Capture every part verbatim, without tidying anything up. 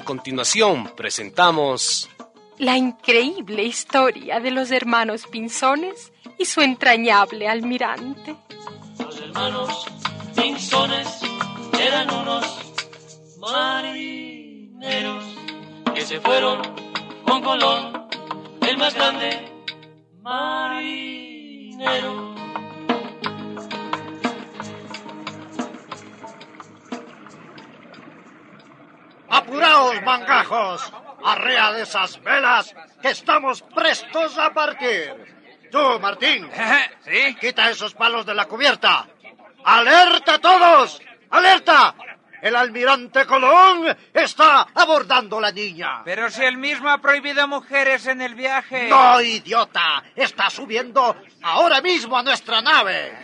continuación presentamos la increíble historia de los hermanos Pinzones y su entrañable almirante. Los hermanos Pinzones eran unos marineros que se fueron con Colón, el más grande marinero. ¡Apuraos, mangajos! ¡Arrea de esas velas, que estamos prestos a partir! Tú, Martín, ¿Sí? quita esos palos de la cubierta. ¡Alerta a todos! ¡Alerta! El almirante Colón está abordando la niña. Pero si él mismo ha prohibido mujeres en el viaje. ¡No, idiota! Está subiendo ahora mismo a nuestra nave.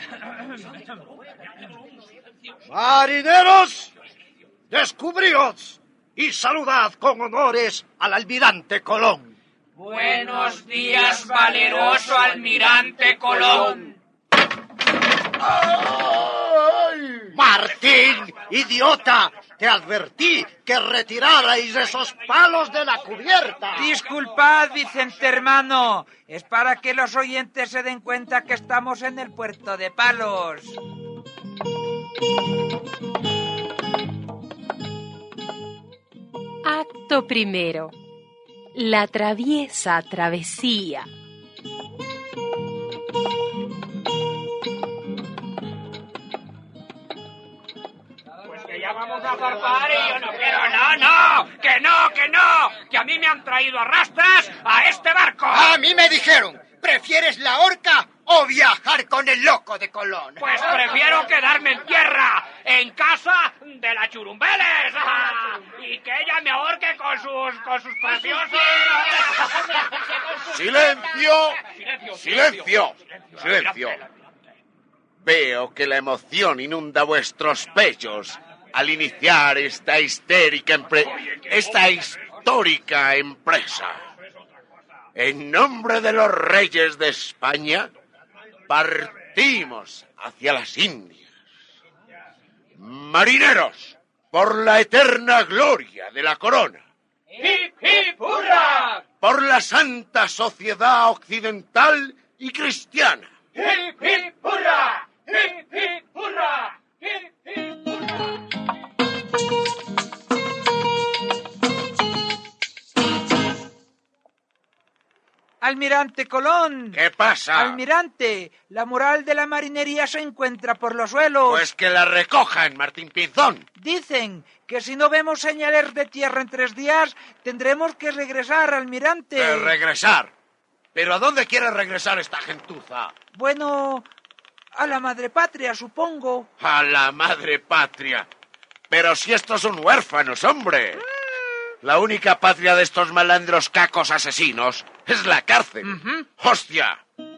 ¡Marineros! ¡Descubríos! Y saludad con honores al almirante Colón. Buenos días, valeroso almirante Colón. ¡Ay! Martín, idiota, te advertí que retirarais esos palos de la cubierta. Disculpad, Vicente hermano. Es para que los oyentes se den cuenta que estamos en el puerto de Palos. Acto primero. La traviesa travesía. Pues que ya vamos a zarpar y yo no quiero. No, no, que no, que no, que a mí me han traído a rastras a este barco. A mí me dijeron, ¿prefieres la horca o viajar con el loco de Colón? Pues prefiero quedarme en tierra, en casa de la Churumbeles, y que ella me ahorque con sus, con sus preciosos... ¡Silencio! ¡Silencio! ¡Silencio! Veo que la emoción inunda vuestros pechos al iniciar esta histérica empre- esta histórica empresa. En nombre de los reyes de España, partimos hacia las Indias. Marineros, por la eterna gloria de la corona. ¡Hip, hip, hurra! Por la santa sociedad occidental y cristiana. ¡Hip, hip, hurra! ¡Hip, hip, hurra! ¡Hip, hip, hurra! Almirante Colón. ¿Qué pasa? Almirante, la moral de la marinería se encuentra por los suelos. Pues que la recojan, Martín Pinzón. Dicen que si no vemos señales de tierra en tres días, tendremos que regresar, almirante. Eh, regresar. ¿Pero a dónde quiere regresar esta gentuza? Bueno, a la madre patria, supongo. A la madre patria. Pero si estos son huérfanos, hombre. La única patria de estos malandros cacos asesinos es la cárcel. Uh-huh. ¡Hostia!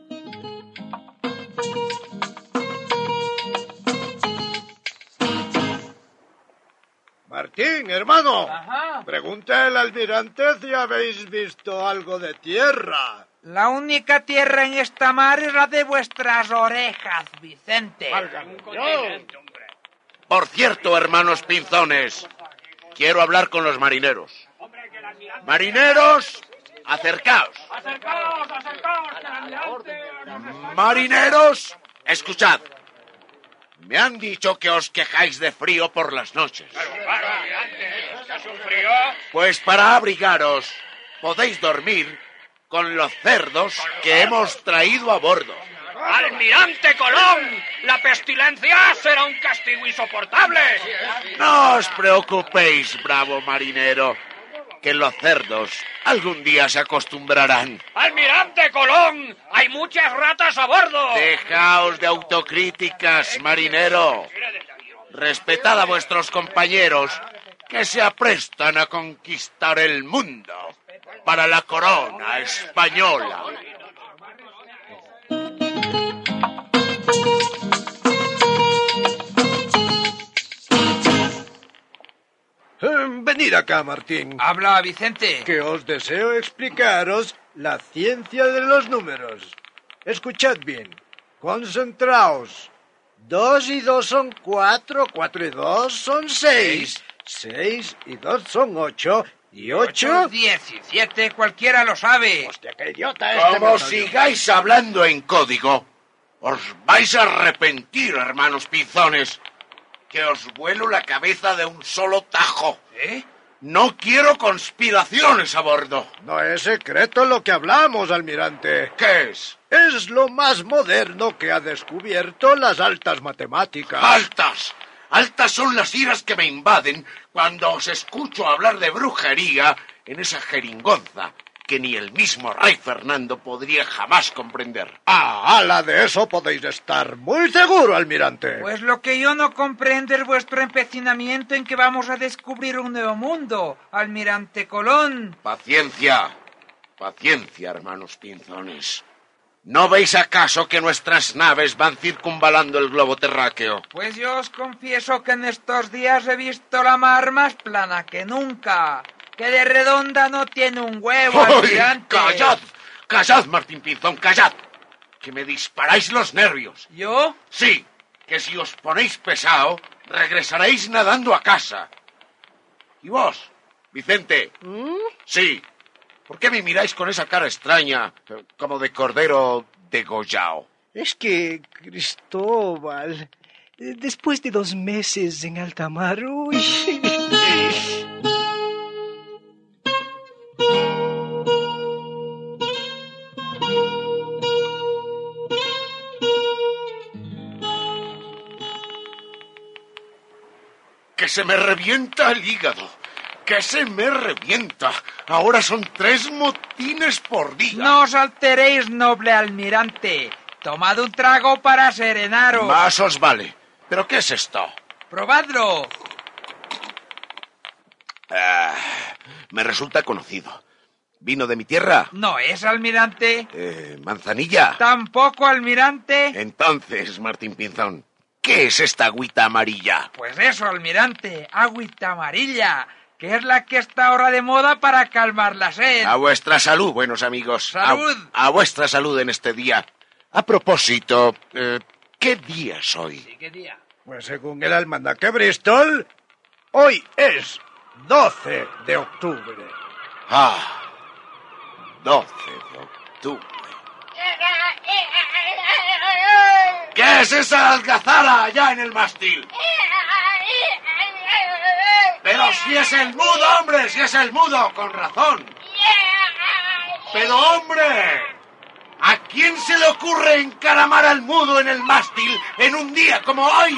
Martín, hermano, Ajá. pregunta al almirante si habéis visto algo de tierra. La única tierra en esta mar es la de vuestras orejas, Vicente. Por cierto, hermanos Pinzones, quiero hablar con los marineros. Marineros, acercaos. ¡Acercaos, acercaos! ¡Almirante! Marineros, escuchad. Me han dicho que os quejáis de frío por las noches. Claro, almirante, ¿es que hace un frío? Pues para abrigaros, podéis dormir con los cerdos que hemos traído a bordo. ¡Almirante Colón! ¡La pestilencia será un castigo insoportable! No os preocupéis, bravo marinero, que los cerdos algún día se acostumbrarán. ¡Almirante Colón! ¡Hay muchas ratas a bordo! Dejaos de autocríticas, marinero. Respetad a vuestros compañeros que se aprestan a conquistar el mundo para la corona española. Eh, venid acá, Martín, Habla, Vicente. que os deseo explicaros la ciencia de los números. Escuchad bien, concentraos. Dos y dos son cuatro, cuatro y dos son seis. Seis y dos son ocho. ¿Y ocho? Diecisiete, cualquiera lo sabe. Hostia, qué idiota este. Como me sigáis hablando en código, os vais a arrepentir, hermanos pinzones, que os vuelo la cabeza de un solo tajo. ¿Eh? No quiero conspiraciones a bordo. No es secreto lo que hablamos, almirante. ¿Qué es? Es lo más moderno que ha descubierto las altas matemáticas. ¡Altas! Altas son las iras que me invaden cuando os escucho hablar de brujería en esa jeringonza que ni el mismo rey Fernando podría jamás comprender. Ah, ala, de eso podéis estar muy seguro, almirante. Pues lo que yo no comprendo es vuestro empecinamiento en que vamos a descubrir un nuevo mundo, almirante Colón. Paciencia, paciencia, hermanos pinzones. ¿No veis acaso que nuestras naves van circunvalando el globo terráqueo? Pues yo os confieso que en estos días he visto la mar más plana que nunca. Que de redonda no tiene un huevo, ¡Ay, almirante. callad! ¡Callad, Martín Pinzón, callad! Que me disparáis los nervios. ¿Yo? Sí, que si os ponéis pesado, regresaréis nadando a casa. ¿Y vos, Vicente? ¿Mm? Sí. ¿Por qué me miráis con esa cara extraña, como de cordero degollado? Es que, Cristóbal, después de dos meses en alta mar, uy... ¡Que se me revienta el hígado! ¡Que se me revienta! Ahora son tres motines por día. No os alteréis, noble almirante. Tomad un trago para serenaros. Más os vale. ¿Pero qué es esto? Probadlo. Ah, me resulta conocido. ¿Vino de mi tierra? ¿No es, almirante? Eh, ¿Manzanilla? ¿Tampoco, almirante? Entonces, Martín Pinzón, ¿qué es esta agüita amarilla? Pues eso, almirante, agüita amarilla, que es la que está ahora de moda para calmar la sed. A vuestra salud, buenos amigos. ¡Salud! A, a vuestra salud en este día. A propósito, eh, ¿qué día es hoy? ¿Sí, qué día? Pues según el almanaque Bristol, hoy es doce de octubre. Ah, doce de octubre. ¿Qué es esa algazara allá en el mástil? Pero si es el mudo, hombre, si es el mudo, con razón. Pero, hombre, ¿a quién se le ocurre encaramar al mudo en el mástil en un día como hoy?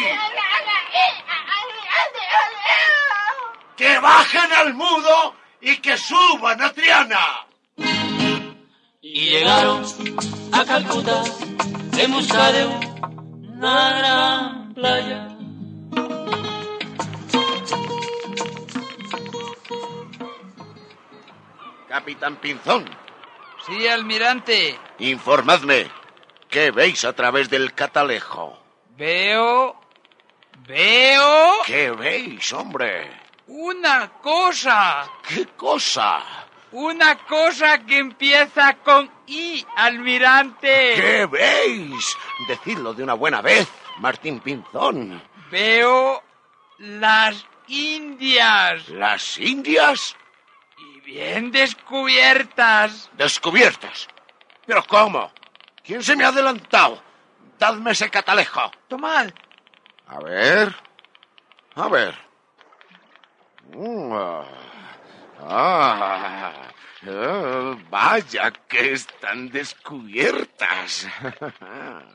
¡Que bajen al mudo y que suban a Triana! Y llegaron a Calcuta en busca de una gran playa. Capitán Pinzón, Sí, almirante. informadme, ¿qué veis a través del catalejo? Veo... Veo... ¿Qué veis, hombre? una cosa. ¿Qué cosa? Una cosa que empieza con I, almirante. ¿Qué veis? Decidlo de una buena vez, Martín Pinzón. Veo las Indias. ¿Las Indias? Y bien descubiertas. Descubiertas. ¿Pero cómo? ¿Quién se me ha adelantado? Dadme ese catalejo. Tomad. A ver. A ver. Mm, ah, ah, ah, vaya que están descubiertas.